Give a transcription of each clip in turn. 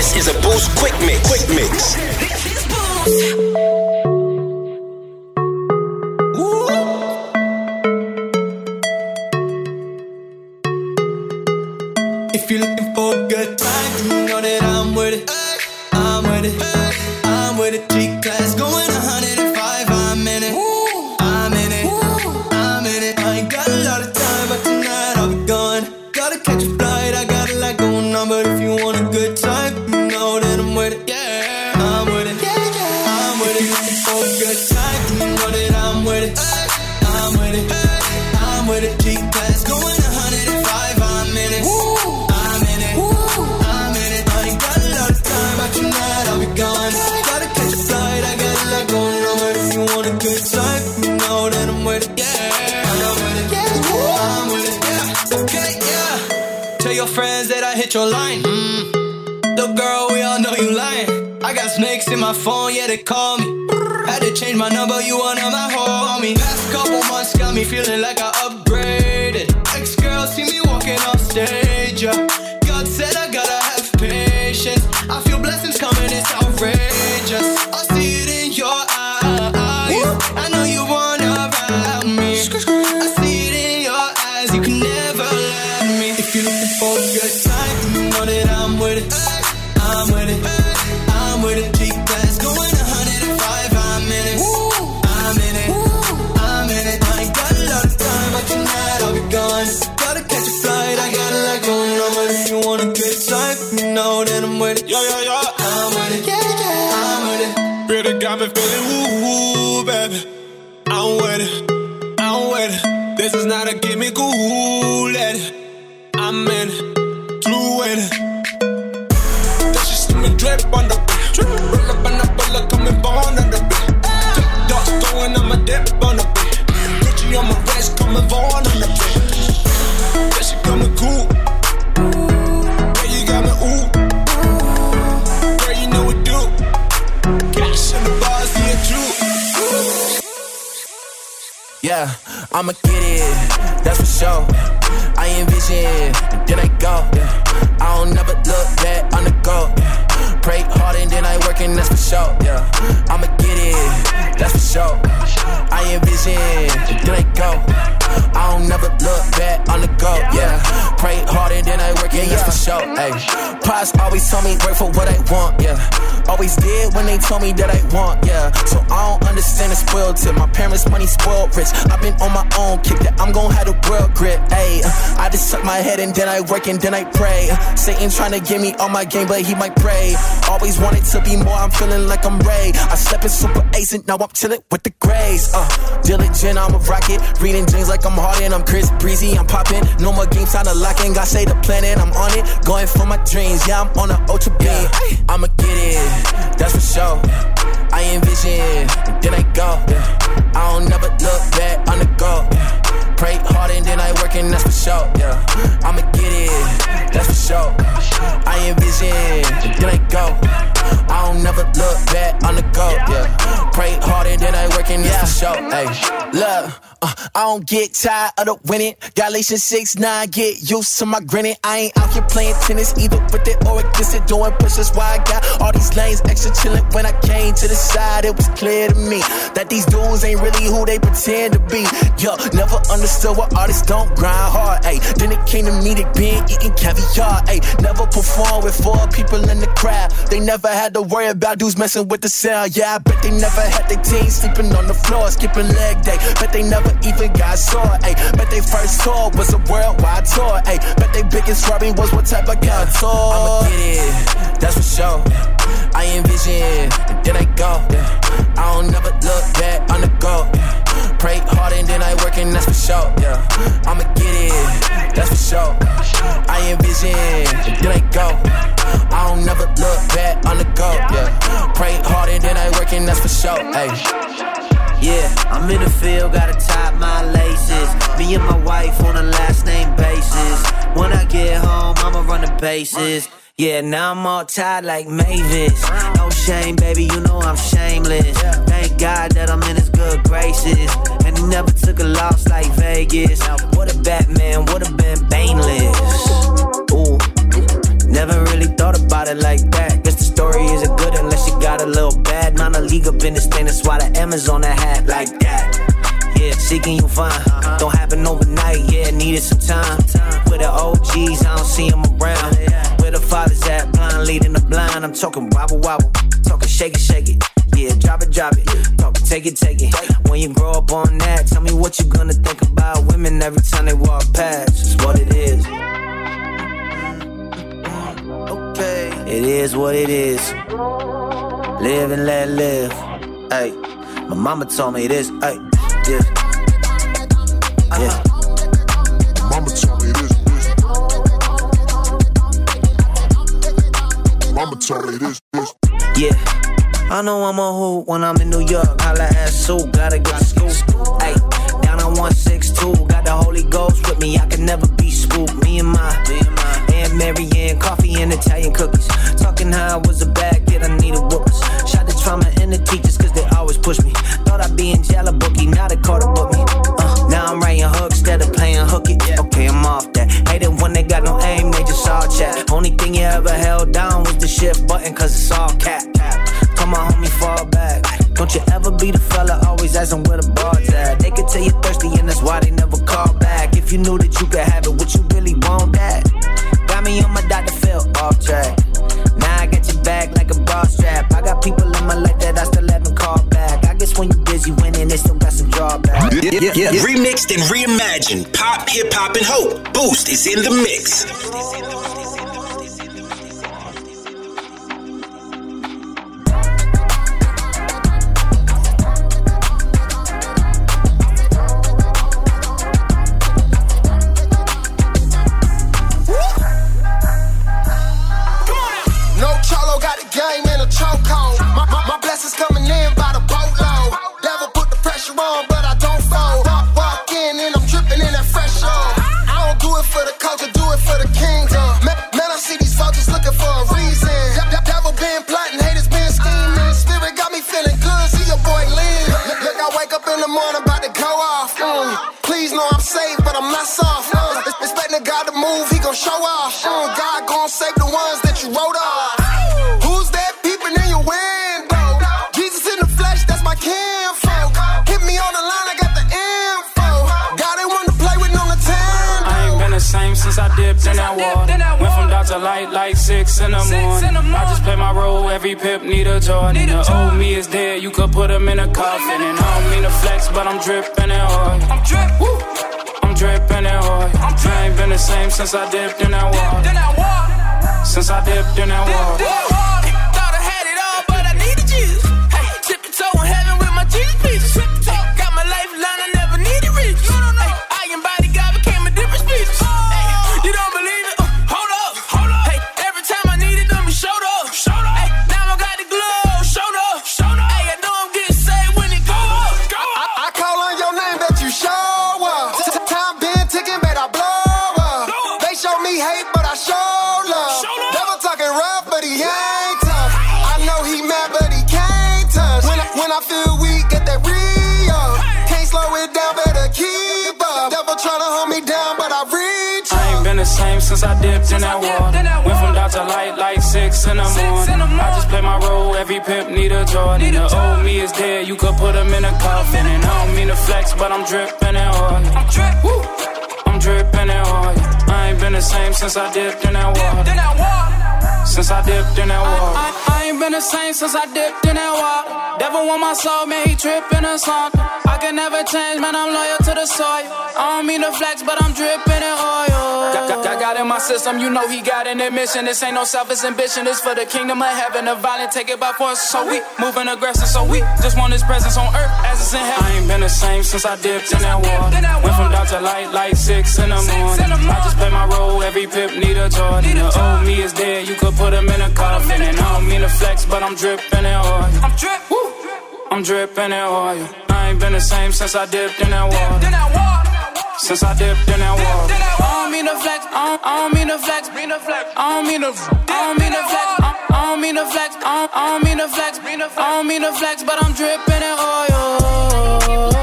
This is a Boost Quick Mix. Quick Mix. If you're looking for a good time, you know that I'm with it. I'm with it. I'm with it. G-Class going 105. I'm in it. I'm in it. I'm in it. I ain't got a lot of time, but tonight I'll be gone. Gotta catch a flight. I got a lot going on, but if you want a good time, you know that I'm with it. Yeah, I'm with it. I'm with it. Looking for a good time, you know that I'm with it. I'm with it. I'm with it. G-Class going 105. I'm in it. I'm in it. I'm in it. I ain't got a lot of time, but tonight I'll be gone. Gotta catch a flight. I got a lot going on, but if you want a good time, you know that I'm with it. Yeah, I'm with it. I'm with it. Yeah. Okay, yeah. Tell your friends that I hit your line. Little girl, we all know you lying. I got snakes in my phone, yeah, they call me. Had to change my number, you one of my homie. Past couple months got me feeling like I upgraded. Ex-girl see me walking off stage, yeah. God said I gotta have patience. I feel blessings coming, it's outrageous. I see it in your eyes. I know you wanna ride me. I see it in your eyes, you can never lie to me. If you're looking for a good time, you know that I'm with it. I'm with it. I'm with it. G-Class going 105. I'm in it. I'm in it. I'm in it. I ain't got a lot of time, but tonight I'll be gone. Gotta catch a flight. I got a lot going on, but if you want a good time, you know that I'm with it. Yeah. I'm with it. I'm with it. Really got me feeling woo, baby. I'm with it. I'm with it. This is not a gimmick, ooh, let it. I'm in it. Through with it. Then she see me drip on the beat. Roll up and up, pull up, coming born on the beat. Tip dogs going, I'ma dip on the beat. Gucci on my wrist, coming born on the beat. Then she coming cool. Yeah, you got me, ooh. Girl, you know we do. Cash in the bars, yeah, true. Yeah, I'ma get it, that's for sure. I envision, and then I go. Yeah. I don't never look back on the go. Yeah. Pray hard and then I work, and that's for sure. Yeah, I'ma get it, that's for sure. I envision, and then I go. I don't never look back on the go. Yeah, pray hard and then I work, and that's for sure. Ay, Pops always told me work for what I want. Yeah, always did when they told me that I want. Yeah, so I don't understand the spoiled tip. My parents' money spoiled rich. I've been on my own kick that I'm gon' have the world grip. Ayy, I just suck my head and then I work and then I pray. Satan tryna get me on my game, but he might pray. Always wanted to be more, I'm feeling like I'm Ray. I slept in Super Ace and now I'm chillin' with the Grays. Diligent, I'm a rocket. Reading dreams like I'm Harden. I'm Chris Breezy, I'm poppin'. No more games, time to lock in. God say the planet, I'm on it. Going for my dreams, yeah, I'm on a ultra beam. Yeah. I'ma get it, that's for sure. I envision, and then I go. Yeah. I don't never look back on the go. Yeah. Pray hard and then I work, and that's for sure. Yeah, I'ma get it, that's for sure. I envision, and then I go. I don't never look back on the go. Yeah, pray hard and then I work, and that's for sure. Hey, look. I don't get tired of the winning. Galatians 6:9, get used to my grinning. I ain't out here playing tennis either with it or against it. Doing pushes why I got all these lanes extra chillin'. When I came to the side, it was clear to me that these dudes ain't really who they pretend to be. Yo, never understood why artists don't grind hard. Ayy, then it came to me, they been eating caviar. Ayy, never perform with 4 people in the crowd. They never had to worry about dudes messing with the sound. Yeah, I bet they never had their team sleeping on the floor, skipping leg day. Bet they never even got sore, ayy. Bet they first tour was a worldwide tour, ayy. Bet they biggest worry was what type of guy tour. I'ma get it, that's for sure. I envision, and then I go. Yeah. I don't never look back on the go. Yeah. Pray hard and then I work, and that's for sure. Yeah, I'ma get it, that's for sure. I envision, and then I go. I don't never look back on the go. Yeah, pray hard and then I work, and that's for sure. Ayy. Yeah, I'm in the field, gotta tie my laces. Me and my wife on a last name basis. When I get home, I'ma run the bases. Yeah, now I'm all tied like Mavis. No shame, baby, you know I'm shameless. Thank God that I'm in his good graces. And he never took a loss like Vegas. What a Batman, would've been baneless. Ooh, never really thought about it like that. that's why the M's on the hat like that. Yeah, seeking you fine. Don't happen overnight, yeah, needed some time. With the OGs, I don't see them around. Where the fathers at, blind leading the blind. I'm talking wobble wobble, talking shake it, shake it. Yeah, drop it, drop it. Talking take it, take it. When you grow up on that, tell me what you gonna think about women every time they walk past. It's what it is. Okay, it is what it is. Live and let live. Hey, my mama told me this. Hey, yeah. Yeah. Mama told me this. Mama told me this. Yeah. I know I'm a hoot when I'm in New York. Holla at Sue, gotta get the scoop. Ay, down on 162, got the Holy Ghost with me. I can never be spooked. Me and my Aunt Mary Ann, coffee and Italian cookies. Talking how I was a bad kid, I needed whoopers. Shot the trauma in the teachers, cause they always push me. Thought I'd be in jail a bookie, now they caught a book me. Now I'm writing hooks instead of playing hooky. Okay, I'm off that. Hate it when they got no aim, they just all chat. Only thing you ever held down was the shift button, cause it's all cap. Tell my homie fall back. Don't you ever be the fella always asking where the bar's at. They can tell you thirsty and that's why they never call back. If you knew that you could have it, would you really want that? Got me on my Dr. Phil off track. Now I got your back like a bra strap. I got people in my life that I still haven't called back. I guess when you busy winning, they still got some drawbacks. Yeah. Remixed and reimagined. Pop, hip hop, and hope. Boost is in the mix. My blessings coming in by the boatload. Never put the pressure on, but I don't fold. Walk in and I'm dripping in that fresh oil. I don't do it for the culture, do it for the kingdom. Man, I see these vultures looking for a reason. Devil been plotting, haters been scheming. Spirit got me feeling good, see your boy lean. Look, I wake up in the morning about to go off. Please know I'm safe, but I'm not soft. Expecting God to move, he gon' show off. God gon' save the ones that you wrote off. Who's that peeping in your window? Jesus in the flesh, that's my kinfolk. Hit me on the line, I got the info. God ain't want to play with no Nintendo. I ain't been the same since I dipped in that water. Went from dark to light like 6 in the morning. I just play my role, every pip need a Jordan. The old me is dead, you could put him in a coffin. And I don't mean to flex, but I'm dripping in oil. I'm dripping in oil. I ain't been the same since I dipped in that water. Since I dipped in that water. Thought I had it all, but I needed Jesus. Hey, tippy toe in heaven with my Jesus pieces. Hey, got my lifeline, I never needed riches. Hey, I embodied God, became a different species. Hey, you don't believe it? Hold up. Hey, every time I needed them, you showed up. Hey, now I got the glow, showed up. Hey, I know I'm getting saved when it go up. I call on your name, bet you show up. Time been ticking, bet I blow up. They show me hate, but I show love. Devil talking rough, but he ain't tough. I know he mad, but he can't touch. When I feel weak, get that re-up. Can't slow it down, better keep up. Devil tryna hold me down, but I reach up. I ain't been the same since I dipped in that water. Went from dark to light like 6 in the morning. I just play my role, every pimp need a Jordan. The old me is dead, you could put him in a coffin. And I don't mean to flex, but I'm dripping in oil. I'm dripping in oil. I ain't been the same since I dipped in that water. Since I dipped in that water. I ain't been the same since I dipped in that water. Devil want my soul, man, he tripping or something. I can never change, man, I'm loyal to the soil. I don't mean to flex, but I'm dripping in oil. God in my system, you know he got an admission. This ain't no selfish ambition, it's for the kingdom of heaven. The violent take it by force, so we moving aggressive, so we just want his presence on earth as it's in heaven. I ain't been the same since I dipped in that water. Went from dark to light like 6 in the morning. I just play my role, every pip need a Jordan. The old me is dead, you could put him in a coffin. And I don't mean to flex, but I'm dripping in oil. I'm dripping in oil. I ain't been the same since I dipped in that water. Since I dipped in that water. I don't mean to flex, I don't mean to flex, I don't mean to flex, I don't mean to flex, I don't mean to flex, I don't mean to flex, I don't mean to flex, but I'm dripping in oil.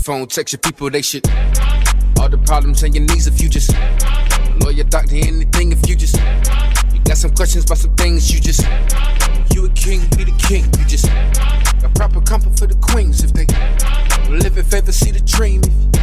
phone, text your people, they shit. All the problems on your knees if you just lawyer, doctor, anything if you just. You got some questions about some things you just. You a king, be the king. You just got proper comfort for the queens if they live in favor, see the dream.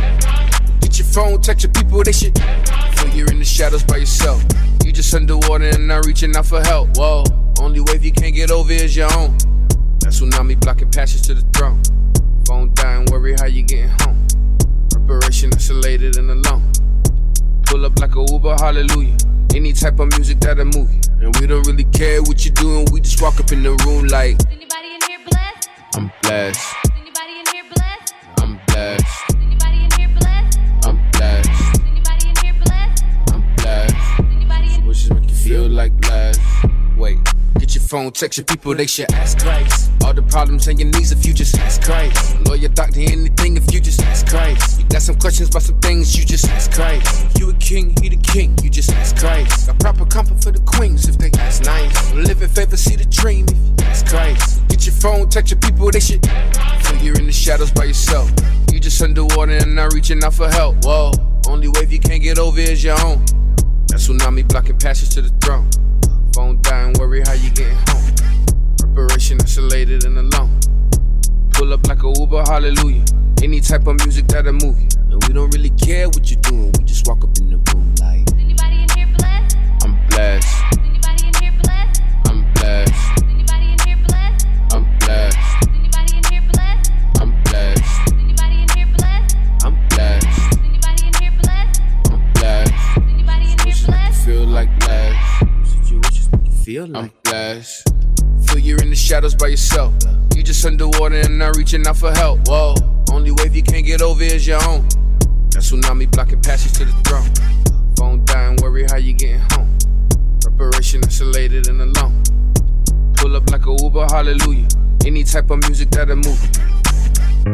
Get your phone, text your people, they shit. Feel you're in the shadows by yourself. You just underwater and not reaching out for help. Whoa, only wave you can't get over is your own. That tsunami blocking passage to the throne. Phone dying, worry how you getting home. Preparation isolated and alone. Pull up like a Uber, hallelujah. Any type of music that'll move you. And we don't really care what you're doing, we just walk up in the room like. Is anybody in here blessed? I'm blessed. Is anybody in here blessed? I'm blessed. Is anybody in here blessed? I'm blessed. Is anybody in here blessed? I'm blessed. Is anybody in Wishes make you feel like blessed. Wait, get your phone, text your people, they should ask Christ. All the problems on your knees if you just ask Christ. Lawyer, doctor, anything if you just ask Christ. You got some questions about some things, you just ask Christ. You a king, he the king, you just ask Christ. Got proper comfort for the queens if they ask nice. Live in favor, see the dream if you ask Christ. Get your phone, text your people, they shit. Feel you're in the shadows by yourself. You just underwater and not reaching out for help. Whoa, only wave you can't get over is your own. That tsunami blocking passage to the throne. Phone dying, worry how you getting home. Preparation isolated and alone. Pull up like a Uber, hallelujah. Any type of music that'll move you. And we don't really care what you're doing, we just walk up in the room like. Is anybody in here blessed? I'm blessed. Is anybody in here blessed? I'm blessed. Is anybody in here blessed? I'm blessed. Is anybody in here blessed? I'm blessed. Is anybody in here blessed? I'm blessed. Is anybody in here blessed? I'm blessed. Is anybody in here blessed? Feel like blessed. Situations make you feel like I'm blessed. Feel you're in the shadows by yourself. You just underwater and not reaching out for help. Whoa, only wave you can't get over is your own. That tsunami blocking passage to the throne. Phone dying, worry how you getting home. Preparation isolated and alone. Pull up like a Uber, hallelujah. Any type of music that'll move you.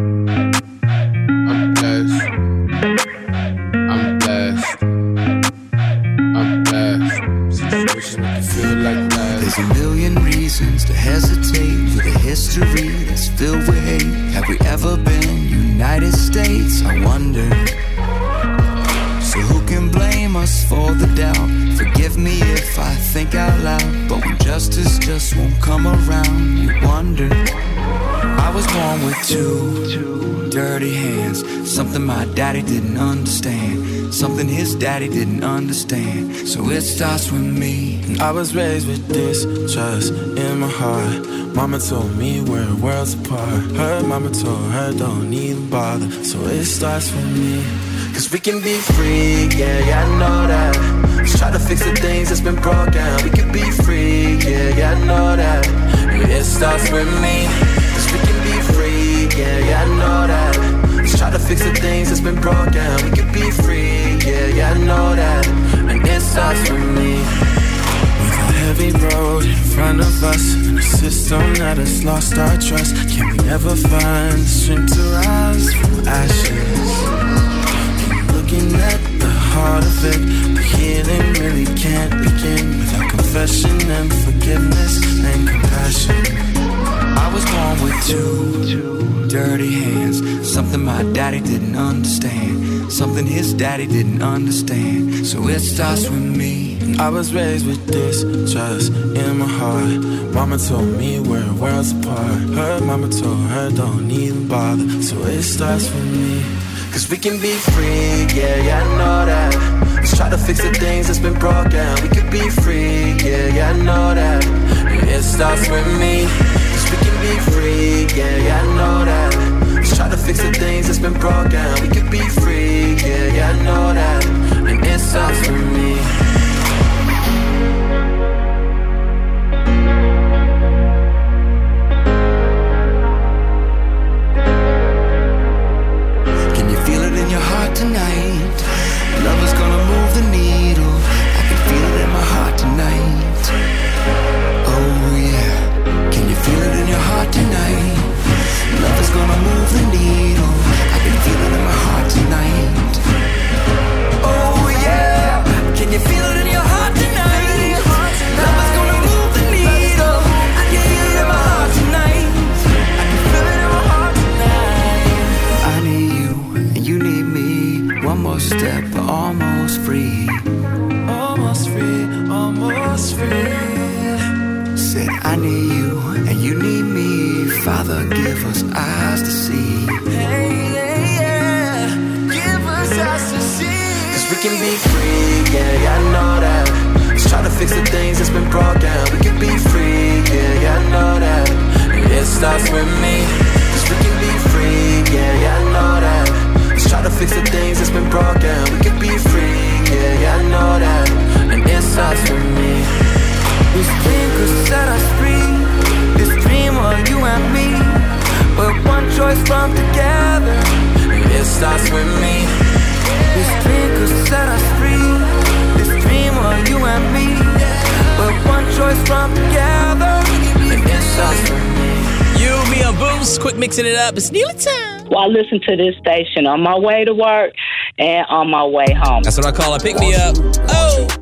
I'm blessed. I'm blessed. I'm blessed. Situations make you feel like blessed. There's a million reasons to hesitate with a history that's filled with hate. Have we ever been United States? I wonder. So who can blame us for the doubt? Forgive me if I think out loud, but when justice just won't come around, you wonder. I was born with two dirty hands, something my daddy didn't understand, something his daddy didn't understand. So it starts with me. I was raised with distrust in my heart. Mama told me we're worlds apart. Her mama told her don't even bother. So it starts with me. Cause we can be free, yeah, I know that. Let's try to fix the things that's been broken. We can be free, yeah, I know that. It starts with me. Cause we can be free, yeah, I know that. Let's try to fix the things that's been broken. We can be free, yeah, I know that. And it starts with me. With a heavy road in front of us, and a system that has lost our trust, can we ever find the strength to rise from ashes? Looking at the heart of it, the healing really can't begin without confession and forgiveness and compassion. I was born with two dirty hands, something my daddy didn't understand, something his daddy didn't understand. So it starts with me. I was raised with distrust in my heart. Mama told me we're worlds apart. Her mama told her don't even bother. So it starts with me. Cause we can be free, yeah, I know that. Let's try to fix the things that's been broken. We can be free, yeah, I know that. It starts with me. Cause we can be free, yeah, I know that. Let's try to fix the things that's been broken. We can be free, yeah, I know that. And it starts with me. Tonight, love is gonna move the needle. I can feel it in my heart tonight. Oh yeah, can you feel it in your heart tonight? Love is gonna move the needle. I can feel it in my heart tonight. Oh yeah, can you feel it us free. Said I need you and you need me. Father, give us eyes to see. Hey, yeah. Give us eyes to see. 'Cause we can be free, yeah, I know that. Let's try to fix the things that's been brought down. We can be free, yeah, I know that. And it starts with me. 'Cause we can be free, yeah, I know that. Let's try to fix the things that's been brought down. We can be free, yeah, I know that. And it starts with me. This dream could set us free. This dream of you and me. We're one choice from together. And it starts with me. This dream could set us free. This dream of you and me. We're one choice from together. And it starts with me. You, me, and Boost, quick mixing it up. It's nearly time. Well, I listen to this station on my way to work and on my way home. That's what I call a pick me up. Oh.